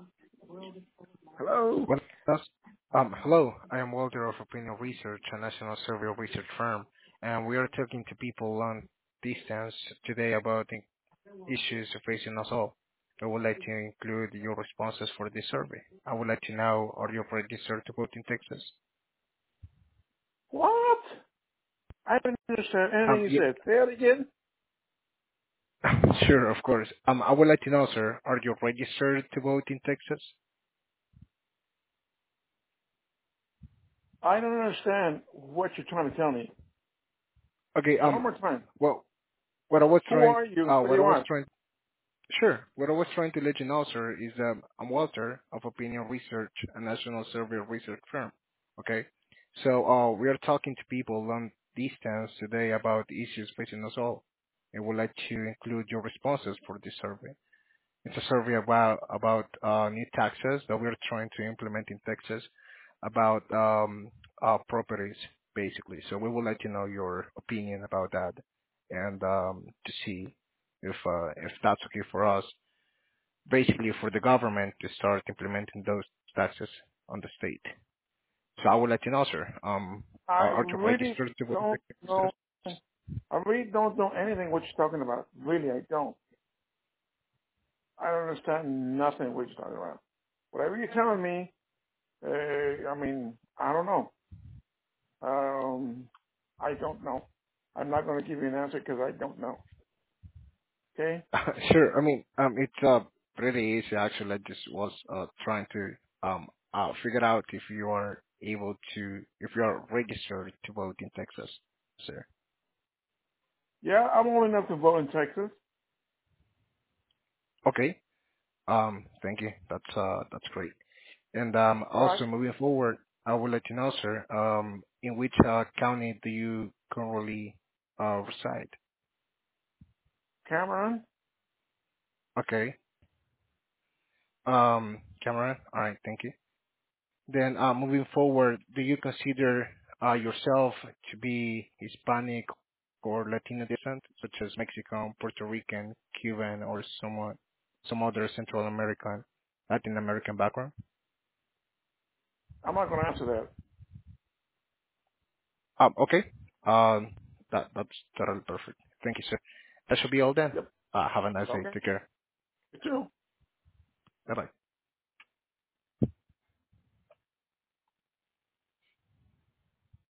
Hello. Well, hello. I am Walter of Opinion Research, a national survey research firm, and we are talking to people long distance today about the issues facing us all. I would like to include your responses for this survey. I would like to know, are you registered to vote in Texas? What? I didn't understand anything you Yeah, said. Say it again. sure, of course. I would like to know, sir, are you registered to vote in Texas? I don't understand what you're trying to tell me. Okay, One more time. well, what I was Who trying, are you? What do what you I was want? trying Sure. What I was trying to let you know, sir, is I'm Walter of Opinion Research, a national survey research firm. Okay? So we are talking to people long distance today about the issues facing us all. And would like to include your responses for this survey. It's a survey about new taxes that we're trying to implement in Texas about properties, basically. So we would like to know your opinion about that and to see if that's okay for us basically for the government to start implementing those taxes on the state. So I will let you know, sir. I Are you really registered to vote in don't know. Texas? I really don't know anything what you're talking about. Really, I don't. I don't understand nothing what you're talking about. Whatever you're telling me, I mean, I don't know. I don't know. I'm not going to give you an answer because I don't know. Okay? Sure. I mean, it's pretty easy actually. I just was trying to figure out if you are able to, if you are registered to vote in Texas, sir. Yeah, I'm old enough to vote in Texas. Okay. Thank you. That's great. And All right. also moving forward, I will let you know, sir, in which county do you currently reside? Cameron, Okay. Cameron. All right. Thank you. Then, moving forward, do you consider yourself to be Hispanic or Latino descent, such as Mexican, Puerto Rican, Cuban, or some other Central American, Latin American background? I'm not going to answer that. Okay. That's totally perfect. Thank you, sir. That should be all then. Yep. Have a nice day. Okay. Take care. You too. Bye bye.